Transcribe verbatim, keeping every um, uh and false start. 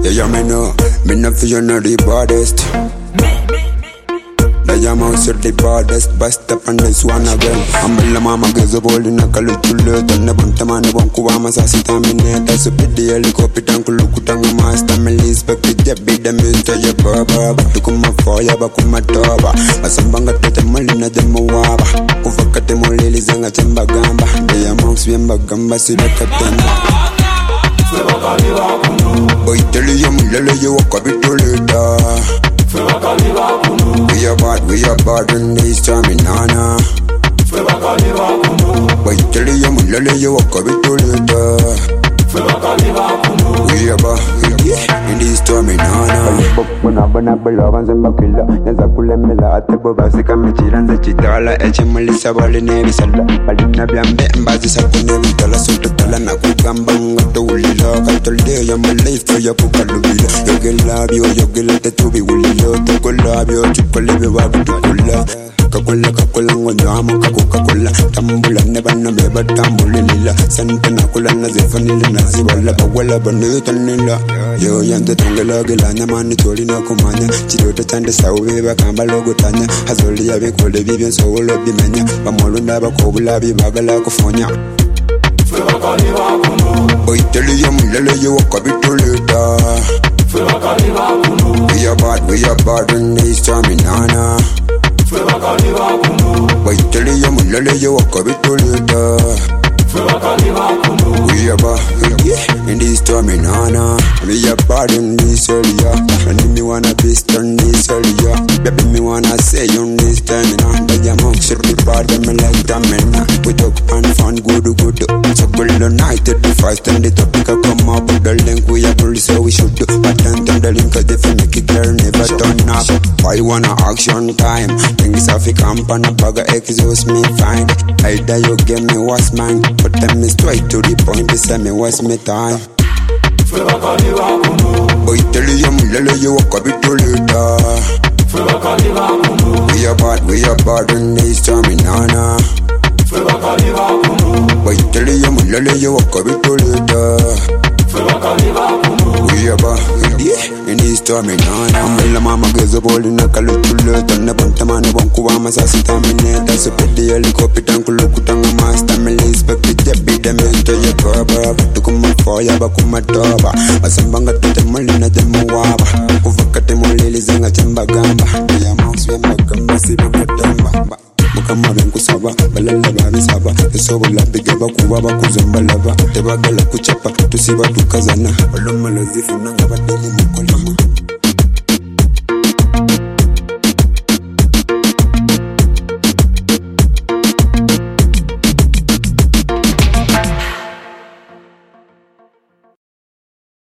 Yeah, yeah, me know. Me not feel you know the baddest. The jam house the baddest. Bust up on this one again. I'm a mama girls of all in a color to loot. And the buntaman of Kuama Sasita Minette. That's a bit the helicopter and Kulukutanga master. Me respect it, yeah, be the mister, yeah, baba. To come up for ya, Bakuma Toba. Masambanga to the Molina de Moaba. Uvakate Molili Zanga Chamba Gamba. The amongst Wemba Gamba Sidaka. Boy, tell you, Mulele, you walk a bit too later. We are bad, we are bad in this time, Nana. Boy, tell you, Mulele, you walk a bit too later. We are bad in this time, Nana. Buna buna bula vanza bakilla. Nza kule mela ate boba sika michiranza chitala. Eche malisa bali nevi sala. Balina biambe mbazi sakune vitala. Soto tala na kukambanga to ulila. Katolde ya malaifu ya pukalubila. Yoge labio, yoge late tubi ulilo. Toko labio, chupalibi wabu tukula. Kakula kakula ngonyama kakukakula. Tambula neba na meba tambuli lila. Santa nakula na zefanili na ziwala. Pawala banduta nila. Yo yante tangela gila nyamani toli na kumanya. Chidota chande sawe bakamba logo tanya. Hazoli ya bekole bibien solo bimenya. Bamolunda bakobula bibagala kufonya. Boy tell you mulele you walk a bit too later. We are bad, we are bad in this time in Nana. Boy tell you mulele you walk a bit too later. We are bad in this time in Nana. We are bad in this area. And me wanna beast on this area. Baby me wanna say on this time in Nana. But I'm out to the bad and me like that man. We talk and fun good good. So good night at the first and the topic I come up with the link. We are pretty so we should do. But then turn the link cause if you make it girl never turn up. I wanna action time. Things have to camp and a bag of exhaust me fine. Either you give me what's mine. But tell me straight to the point, they say me waste me time. Boy, tell you, mulele, you walk a bit too later. We are bad, we are bad in this time in Nana. Boy, tell you, mulele, you walk a bit too later. We are bad in this time in Nana. I'm mama girls of all in a color to loot. And the buntaman of Kuama Sasita Minette. That's a bit the helicopter and Kulukutanga master. Me respect it, yeah, be the mister, yeah, baba. To come up for ya, Bakuma Toba. Masambanga to the Molina de Moaba. Uvakate Molili Zanga Chamba Gamba. The amounts we make a massive Katamba. Mukama benku saba, balala babi saba. Esobo la bigaba kuwaba kuzomba lava. Tebagala kuchapa, tusiba tukazana. Oloma lazifu nanga badeli mukolama.